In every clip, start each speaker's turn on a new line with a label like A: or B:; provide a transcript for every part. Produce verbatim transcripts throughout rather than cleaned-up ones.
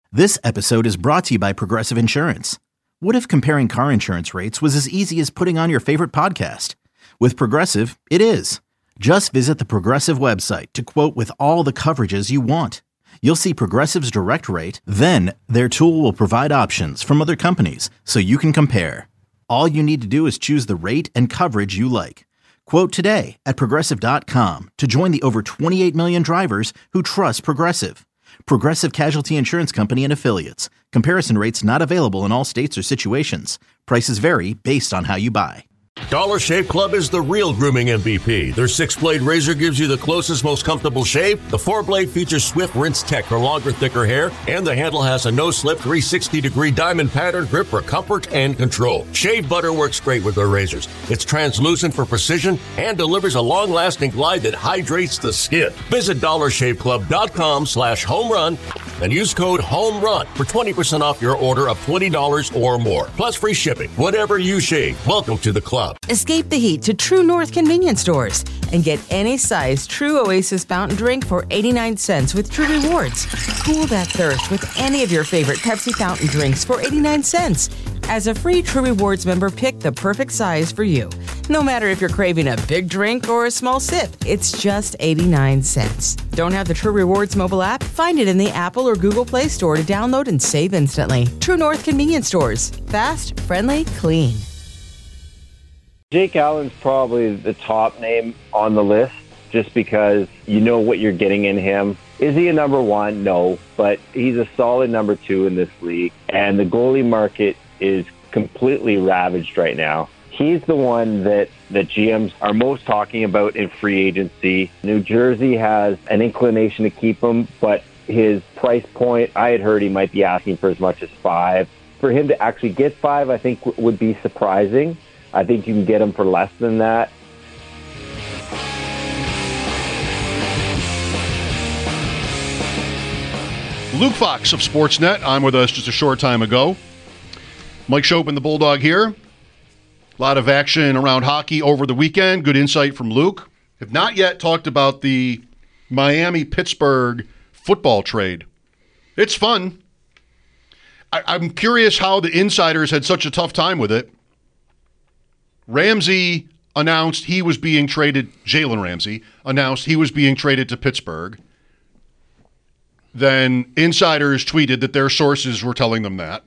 A: This episode is brought to you by Progressive Insurance. What if comparing car insurance rates was as easy as putting on your favorite podcast? With Progressive, it is. Just visit the Progressive website to quote with all the coverages you want. You'll see Progressive's direct rate, then their tool will provide options from other companies so you can compare. All you need to do is choose the rate and coverage you like. Quote today at progressive dot com to join the over twenty-eight million drivers who trust Progressive. Progressive Casualty Insurance Company and Affiliates. Comparison rates not available in all states or situations. Prices vary based on how you buy.
B: Dollar Shave Club is the real grooming M V P. Their six-blade razor gives you the closest, most comfortable shave. The four-blade features swift rinse tech for longer, thicker hair. And the handle has a no-slip three hundred sixty degree diamond pattern grip for comfort and control. Shave butter works great with their razors. It's translucent for precision and delivers a long-lasting glide that hydrates the skin. Visit dollar shave club dot com slash home run and use code HOMERUN for twenty percent off your order of twenty dollars or more. Plus free shipping. Whatever you shave, welcome to the club.
C: Escape the heat to True North convenience stores and get any size True Oasis fountain drink for eighty-nine cents with True Rewards. Cool that thirst with any of your favorite Pepsi fountain drinks for eighty-nine cents. As a free True Rewards member, pick the perfect size for you. No matter if you're craving a big drink or a small sip, it's just eighty-nine cents. Don't have the True Rewards mobile app? Find it in the Apple or Google Play Store to download and save instantly. True North convenience stores. Fast, friendly, clean.
D: Jake Allen's probably the top name on the list just because you know what you're getting in him. Is he a number one? No, but he's a solid number two in this league. And the goalie market is completely ravaged right now. He's the one that the G Ms are most talking about in free agency. New Jersey has an inclination to keep him, but his price point, I had heard he might be asking for as much as five. For him to actually get five, I think w- would be surprising. I think you can get him for less than that.
E: Luke Fox of Sportsnet. I'm with us just a short time ago. Mike Chopin, the Bulldog here. A lot of action around hockey over the weekend. Good insight from Luke. Have not yet talked about the Miami-Pittsburgh football trade. It's fun. I- I'm curious how the insiders had such a tough time with it. Ramsey announced he was being traded, Jalen Ramsey announced he was being traded to Pittsburgh. Then insiders tweeted that their sources were telling them that.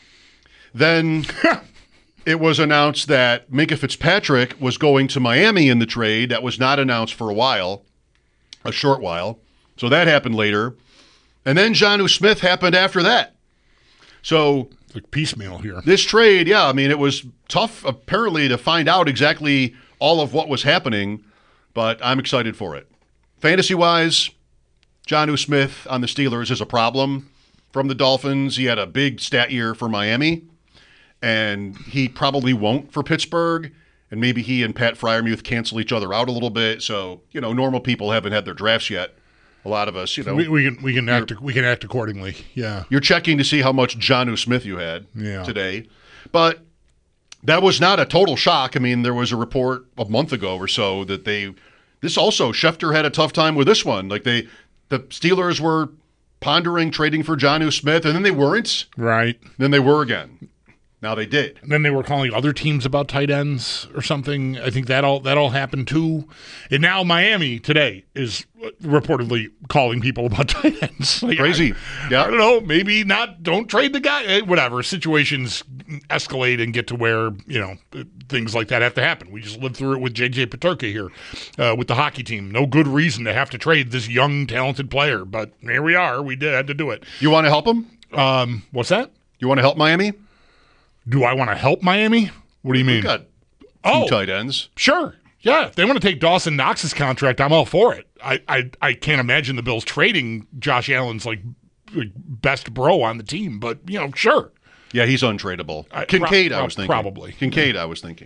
E: Then it was announced that Minkah Fitzpatrick was going to Miami in the trade. That was not announced for a while, a short while. So that happened later. And then Jonnu Smith happened after that. So
F: like piecemeal here.
E: This trade, yeah, I mean, it was tough apparently to find out exactly all of what was happening, but I'm excited for it. Fantasy-wise, Jonnu Smith on the Steelers is a problem from the Dolphins. He had a big stat year for Miami, and he probably won't for Pittsburgh, and maybe he and Pat Freiermuth cancel each other out a little bit. So, you know, normal people haven't had their drafts yet. A lot of us, you know,
F: we, we can we can act we can act accordingly. Yeah,
E: you're checking to see how much Jonnu Smith you had
F: yeah.
E: today, but that was not a total shock. I mean, there was a report a month ago or so that they this also Schefter had a tough time with this one. Like they the Steelers were pondering trading for Jonnu Smith, and then they weren't.
F: Right.
E: Then they were again. Now they did.
F: And then they were calling other teams about tight ends or something. I think that all that all happened too. And now Miami today is reportedly calling people about tight ends. Like,
E: Crazy.
F: I,
E: yeah.
F: I don't know. Maybe not. Don't trade the guy. Whatever. Situations escalate and get to where, you know, things like that have to happen. We just lived through it with J J Peterka here uh, with the hockey team. No good reason to have to trade this young, talented player. But here we are. We did had to do it.
E: You want to help him?
F: Um, what's that?
E: You want to help Miami?
F: Do I want to help Miami? What do you mean?
E: We got two
F: oh,
E: tight ends.
F: Sure. Yeah, if they want to take Dawson Knox's contract, I'm all for it. I, I, I can't imagine the Bills trading Josh Allen's like, like best bro on the team, but you know, sure.
E: Yeah, he's untradeable.
F: I,
E: Kincaid,
F: pro-
E: I was thinking.
F: Probably.
E: Kincaid, I was thinking.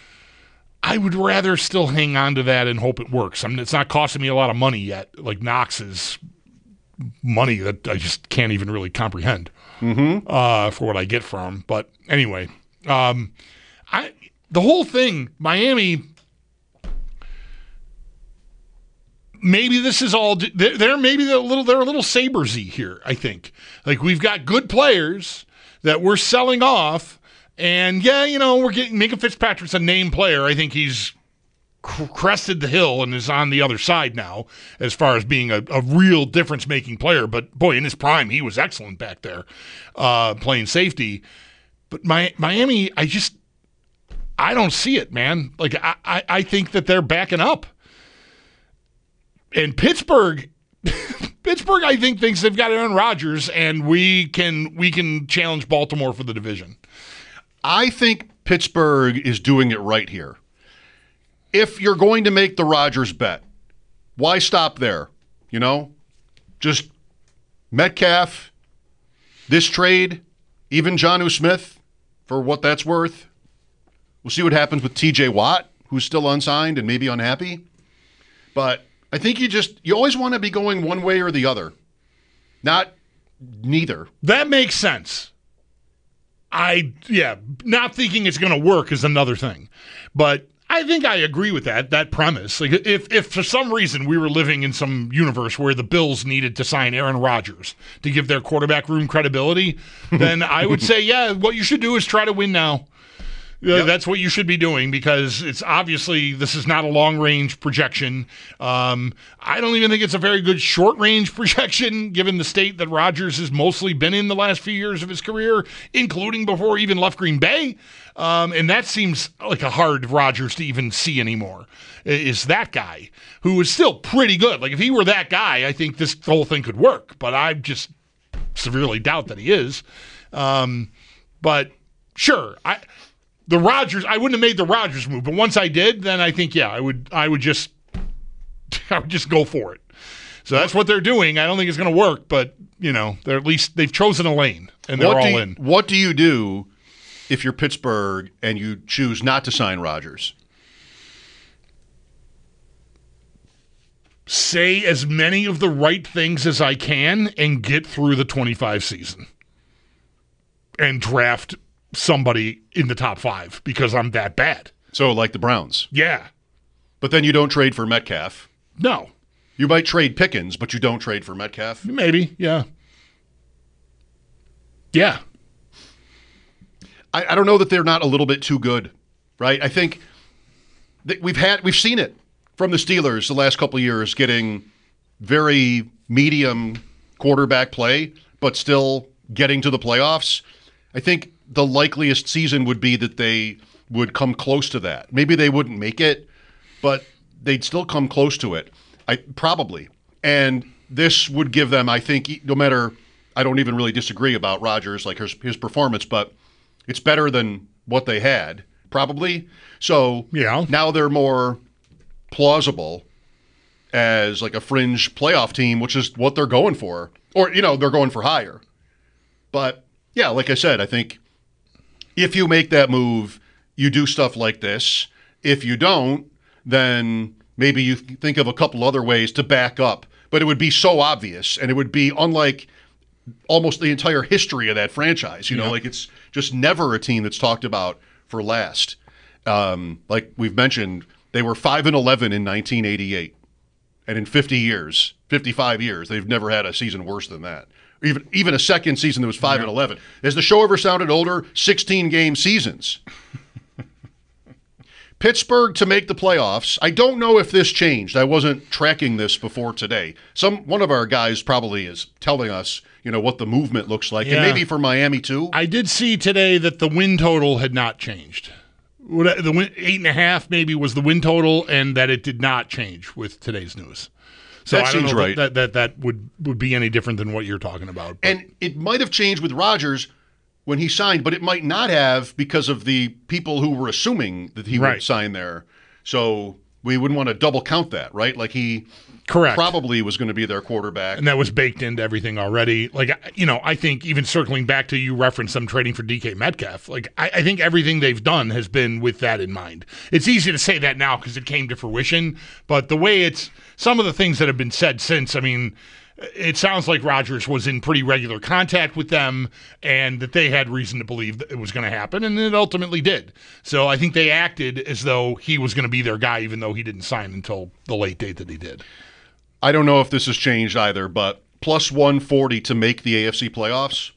F: I would rather still hang on to that and hope it works. I mean, it's not costing me a lot of money yet, like Knox's money that I just can't even really comprehend
E: mm-hmm.
F: uh, for what I get from him. But anyway, um, I the whole thing, Miami, maybe this is all they're, they're maybe they're a little they're a little Sabres-y here. I think like we've got good players that we're selling off, and yeah, you know we're getting Minka Fitzpatrick's a name player. I think he's crested the hill and is on the other side now as far as being a, a real difference-making player. But, boy, in his prime, he was excellent back there uh, playing safety. But my, Miami, I just – I don't see it, man. Like, I, I, I think that they're backing up. And Pittsburgh – Pittsburgh, I think, thinks they've got Aaron Rodgers, and we can we can challenge Baltimore for the division.
E: I think Pittsburgh is doing it right here. If you're going to make the Rodgers bet, why stop there? You know, just Metcalf, this trade, even Jonnu Smith, for what that's worth. We'll see what happens with T J Watt, who's still unsigned and maybe unhappy. But I think you just, you always want to be going one way or the other, not neither.
F: That makes sense. I, yeah, not thinking it's going to work is another thing. But I think I agree with that, that premise. Like if, if for some reason we were living in some universe where the Bills needed to sign Aaron Rodgers to give their quarterback room credibility, then I would say, yeah, what you should do is try to win now. Uh, yep. That's what you should be doing because it's obviously this is not a long-range projection. Um, I don't even think it's a very good short-range projection given the state that Rodgers has mostly been in the last few years of his career, including before he even left Green Bay. Um, and that seems like a hard Rodgers to even see anymore, is that guy who is still pretty good. Like if he were that guy, I think this whole thing could work. But I just severely doubt that he is. Um, but sure, I... The Rodgers, I wouldn't have made the Rodgers move, but once I did, then I think, yeah, I would I would just I would just go for it. So that's what they're doing. I don't think it's going to work, but, you know, they're at least they've chosen a lane, and they're
E: what
F: all
E: do you,
F: in.
E: What do you do if you're Pittsburgh and you choose not to sign Rodgers?
F: Say as many of the right things as I can and get through the twenty-five season. And draft somebody in the top five because I'm that bad.
E: So like the Browns.
F: Yeah.
E: But then you don't trade for Metcalf.
F: No.
E: You might trade Pickens, but you don't trade for Metcalf.
F: Maybe, yeah. Yeah.
E: I, I don't know that they're not a little bit too good, right? I think that we've had we've seen it from the Steelers the last couple of years getting very medium quarterback play, but still getting to the playoffs. I think the likeliest season would be that they would come close to that. Maybe they wouldn't make it, but they'd still come close to it. I probably. And this would give them, I think, no matter, I don't even really disagree about Rodgers, like his, his performance, but it's better than what they had, probably. So
F: yeah.
E: Now they're more plausible as like a fringe playoff team, which is what they're going for. Or, you know, they're going for higher. But, yeah, like I said, I think if you make that move, you do stuff like this. If you don't, then maybe you think of a couple other ways to back up. But it would be so obvious, and it would be unlike almost the entire history of that franchise. You know, yeah. Like it's just never a team that's talked about for last. Um, like we've mentioned, they were five and eleven in nineteen eighty-eight. And in fifty years, fifty-five years, they've never had a season worse than that. Even even a second season that was five yeah. and eleven. Has the show ever sounded older? sixteen game seasons. Pittsburgh to make the playoffs. I don't know if this changed. I wasn't tracking this before today. Some one of our guys probably is telling us, you know, what the movement looks like, yeah. and maybe for Miami too.
F: I did see today that the win total had not changed. The win, eight and a half maybe was the win total, and that it did not change with today's news. So
E: that
F: I don't
E: seems
F: know
E: right.
F: that, that that would, would be any different than what you're talking about. But.
E: And it might have changed with Rodgers when he signed, but it might not have because of the people who were assuming that he
F: right.
E: would sign there. So we wouldn't want to double count that, right? Like he
F: Correct.
E: probably was going to be their quarterback.
F: And that was baked into everything already. Like, you know, I think even circling back to you referenced them trading for D K Metcalf, like I, I think everything they've done has been with that in mind. It's easy to say that now because it came to fruition, but the way it's some of the things that have been said since, I mean, it sounds like Rodgers was in pretty regular contact with them and that they had reason to believe that it was going to happen, and it ultimately did. So I think they acted as though he was going to be their guy, even though he didn't sign until the late date that he did.
E: I don't know if this has changed either, but plus one forty to make the A F C playoffs.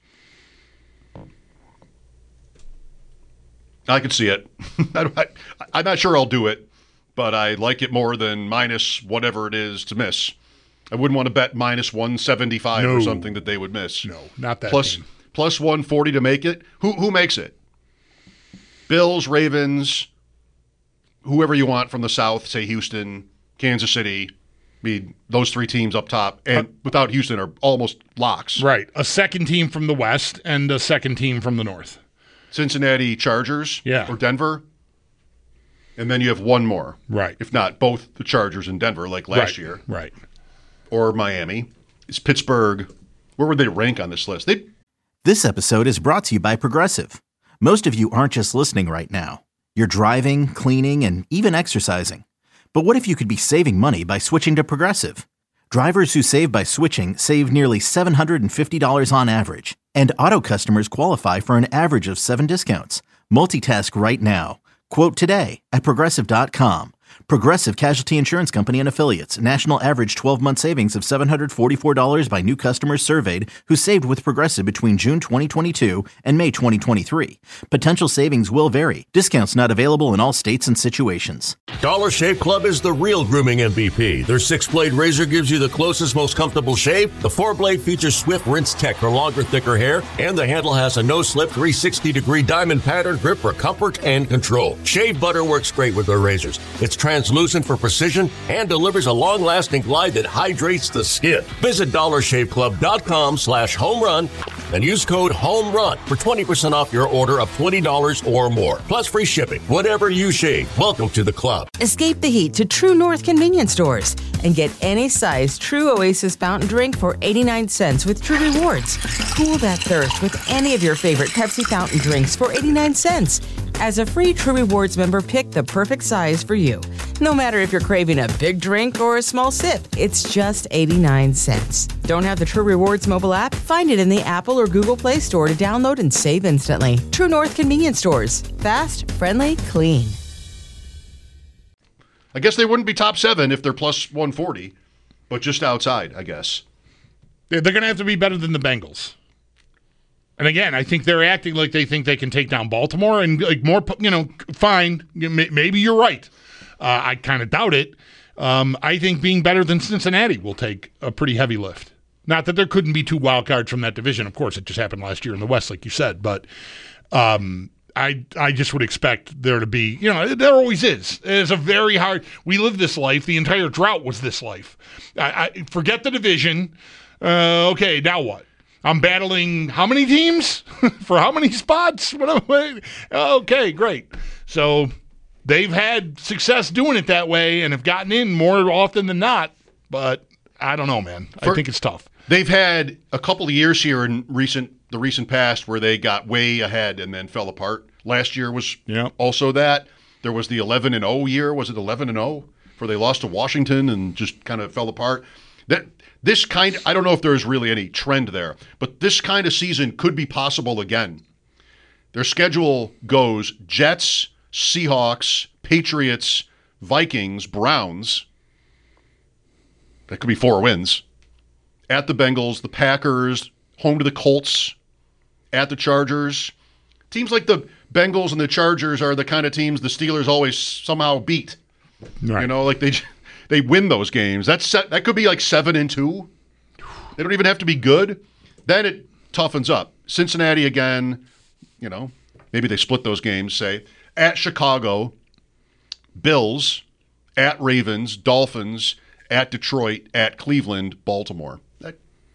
E: I can see it. I, I'm not sure I'll do it, but I like it more than minus whatever it is to miss. I wouldn't want to bet minus one seventy-five no. or something that they would miss.
F: No, not that
E: plus,
F: game. Plus
E: one forty to make it. Who who makes it? Bills, Ravens, whoever you want from the South, say Houston, Kansas City. I mean, those three teams up top, and uh, without Houston, are almost locks.
F: Right. A second team from the West and a second team from the North.
E: Cincinnati Chargers
F: yeah.
E: or Denver. And then you have one more.
F: Right.
E: If not both the Chargers and Denver like last
F: right.
E: year.
F: Right.
E: Or Miami. It's Pittsburgh. Where would they rank on this list? They.
A: This episode is brought to you by Progressive. Most of you aren't just listening right now. You're driving, cleaning, and even exercising. But what if you could be saving money by switching to Progressive? Drivers who save by switching save nearly seven hundred fifty dollars on average. And auto customers qualify for an average of seven discounts. Multitask right now. Quote today at Progressive dot com. Progressive Casualty Insurance Company and Affiliates. National average twelve-month savings of seven hundred forty-four dollars by new customers surveyed who saved with Progressive between June twenty twenty-two and May twenty twenty-three. Potential savings will vary. Discounts not available in all states and situations.
B: Dollar Shave Club is the real grooming M V P. Their six-blade razor gives you the closest, most comfortable shave. The four-blade features Swift Rinse Tech for longer, thicker hair. And the handle has a no-slip three hundred sixty degree diamond pattern grip for comfort and control. Shave butter works great with their razors. It's translucent for precision and delivers a long-lasting glide that hydrates the skin. Visit dollar shave club dot com slash home run and use code HOMERUN for twenty percent off your order of twenty dollars or more. Plus free shipping. Whatever you shave, welcome to the club.
C: Escape the heat to True North convenience stores and get any size True Oasis fountain drink for eighty-nine cents with True Rewards. Cool that thirst with any of your favorite Pepsi fountain drinks for eighty-nine cents. As a free True Rewards member, pick the perfect size for you. No matter if you're craving a big drink or a small sip, it's just eighty-nine cents. Don't have the True Rewards mobile app? Find it in the Apple or Google Play Store to download and save instantly. True North convenience stores. Fast, friendly, clean.
E: I guess they wouldn't be top seven if they're plus one forty, but just outside, I guess.
F: They're going to have to be better than the Bengals. And again, I think they're acting like they think they can take down Baltimore and like more, you know, fine. Maybe you're right. Uh, I kind of doubt it. Um, I think being better than Cincinnati will take a pretty heavy lift. Not that there couldn't be two wild cards from that division. Of course, it just happened last year in the West, like you said. But um, I I just would expect there to be, you know, there always is. It's a very hard, we live this life. The entire drought was this life. I, I forget the division. Uh, okay, now what? I'm battling how many teams for how many spots? Okay, great. So they've had success doing it that way and have gotten in more often than not. But I don't know, man. I for, think it's tough.
E: They've had a couple of years here in recent the recent past where they got way ahead and then fell apart. Last year was
F: yeah.
E: also that. There was the eleven and oh year. Was it eleven and oh where they lost to Washington and just kind of fell apart? That. This kind of, I don't know if there's really any trend there, but this kind of season could be possible again. Their schedule goes Jets, Seahawks, Patriots, Vikings, Browns. That could be four wins. At the Bengals, the Packers, home to the Colts, at the Chargers. Teams like the Bengals and the Chargers are the kind of teams the Steelers always somehow beat.
F: Right.
E: You know, like they... They win those games. That's set, that could be like seven and two. They don't even have to be good. Then it toughens up. Cincinnati again. You know, maybe they split those games. Say at Chicago, Bills, at Ravens, Dolphins, at Detroit, at Cleveland, Baltimore. That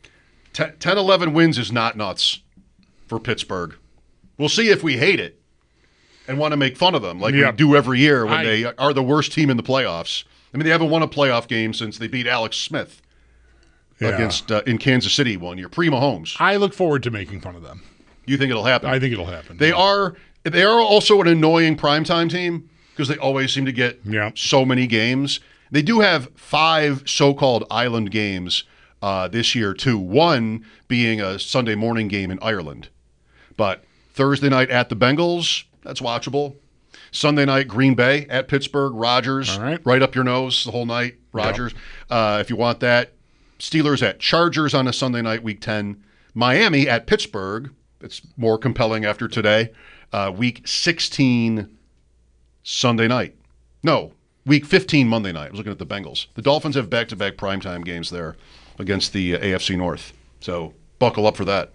E: ten, eleven wins is not nuts for Pittsburgh. We'll see if we hate it and want to make fun of them like yep. we do every year when I, they are the worst team in the playoffs. I mean, they haven't won a playoff game since they beat Alex Smith yeah. against uh, in Kansas City one year, pre-Mahomes.
F: I look forward to making fun of them.
E: You think it'll happen?
F: I think it'll happen.
E: They
F: yeah.
E: are they are also an annoying primetime team because they always seem to get
F: yeah.
E: so many games. They do have five so-called island games uh, this year, too. One being a Sunday morning game in Ireland. But Thursday night at the Bengals, that's watchable. Sunday night, Green Bay at Pittsburgh. Rodgers,
F: All right.
E: right up your nose the whole night. Rodgers, uh, if you want that. Steelers at Chargers on a Sunday night, Week ten. Miami at Pittsburgh. It's more compelling after today. Uh, week sixteen, Sunday night. No, Week fifteen, Monday night. I was looking at the Bengals. The Dolphins have back-to-back primetime games there against the uh, A F C North. So buckle up for that.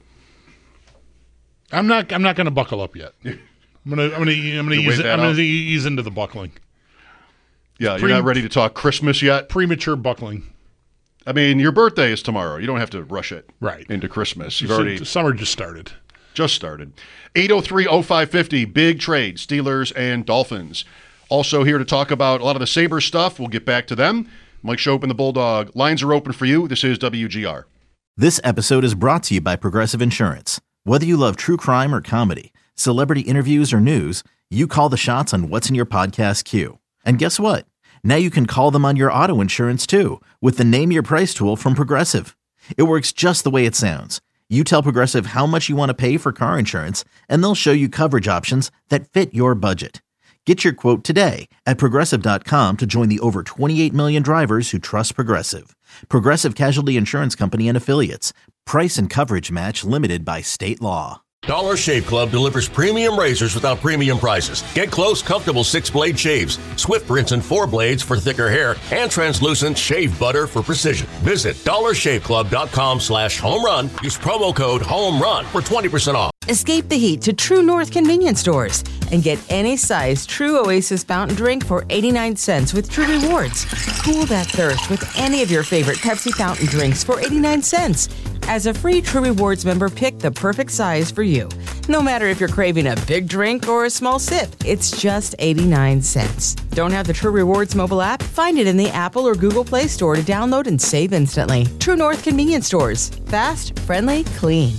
F: I'm not. I'm not going to buckle up yet. I'm gonna. I'm gonna. I'm gonna
E: You
F: ease.
E: wait that
F: I'm gonna
E: out?
F: ease into the buckling.
E: Yeah,
F: Pre-
E: you're not ready to talk Christmas yet?
F: Premature buckling.
E: I mean, your birthday is tomorrow. You don't have to rush it
F: Right.
E: into Christmas. You've
F: So-
E: already
F: summer just started.
E: just started. eight oh three oh five fifty, big trade, Steelers and Dolphins. Also here to talk about a lot of the Sabres stuff. We'll get back to them. Mike Schopp and the Bulldog. Lines are open for you. This is W G R.
A: This episode is brought to you by Progressive Insurance. Whether you love true crime or comedy, celebrity interviews or news, you call the shots on what's in your podcast queue. And guess what? Now you can call them on your auto insurance too with the Name Your Price tool from Progressive. It works just the way it sounds. You tell Progressive how much you want to pay for car insurance, and they'll show you coverage options that fit your budget. Get your quote today at Progressive dot com to join the over twenty-eight million drivers who trust Progressive. Progressive Casualty Insurance Company and Affiliates. Price and coverage match limited by state law.
B: Dollar Shave Club delivers premium razors without premium prices. Get close, comfortable six-blade shaves, swift rinse and four blades for thicker hair, and translucent shave butter for precision. Visit dollar shave club dot com slash home run. Use promo code HOMERUN for twenty percent off.
C: Escape the heat to True North convenience stores and get any size True Oasis fountain drink for eighty-nine cents with True Rewards. Cool that thirst with any of your favorite Pepsi fountain drinks for eighty-nine cents. As a free True Rewards member, pick the perfect size for you. No matter if you're craving a big drink or a small sip, it's just eighty-nine cents. Don't have the True Rewards mobile app? Find it in the Apple or Google Play Store to download and save instantly. True North convenience stores. Fast, friendly, clean.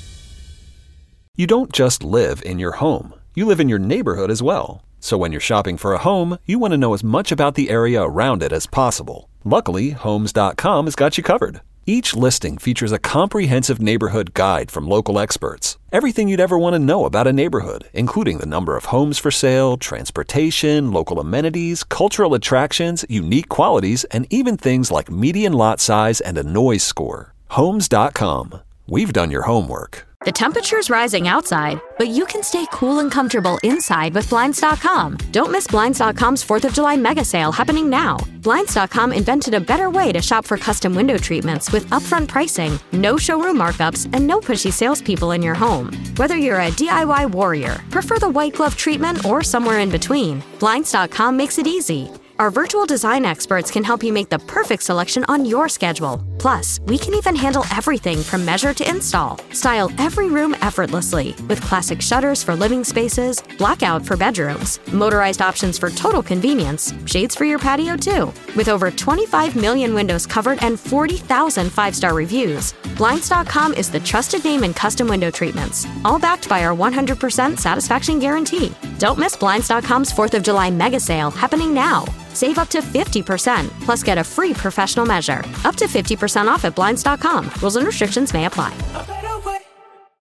G: You don't just live in your home. You live in your neighborhood as well. So when you're shopping for a home, you want to know as much about the area around it as possible. Luckily, Homes dot com has got you covered. Each listing features a comprehensive neighborhood guide from local experts. Everything you'd ever want to know about a neighborhood, including the number of homes for sale, transportation, local amenities, cultural attractions, unique qualities, and even things like median lot size and a noise score. Homes dot com. We've done your homework.
H: The temperature's rising outside, but you can stay cool and comfortable inside with Blinds dot com. Don't miss Blinds dot com's fourth of July mega sale happening now. Blinds dot com invented a better way to shop for custom window treatments with upfront pricing, no showroom markups, and no pushy salespeople in your home. Whether you're a D I Y warrior, prefer the white glove treatment, or somewhere in between, Blinds dot com makes it easy. Our virtual design experts can help you make the perfect selection on your schedule. Plus, we can even handle everything from measure to install. Style every room effortlessly with classic shutters for living spaces, blackout for bedrooms, motorized options for total convenience, shades for your patio too. With over twenty-five million windows covered and forty thousand five-star reviews, Blinds dot com is the trusted name in custom window treatments, all backed by our one hundred percent satisfaction guarantee. Don't miss Blinds dot com's fourth of July mega sale happening now. Save up to fifty percent, plus get a free professional measure. Up to fifty percent off at Blinds dot com. Rules and restrictions may apply.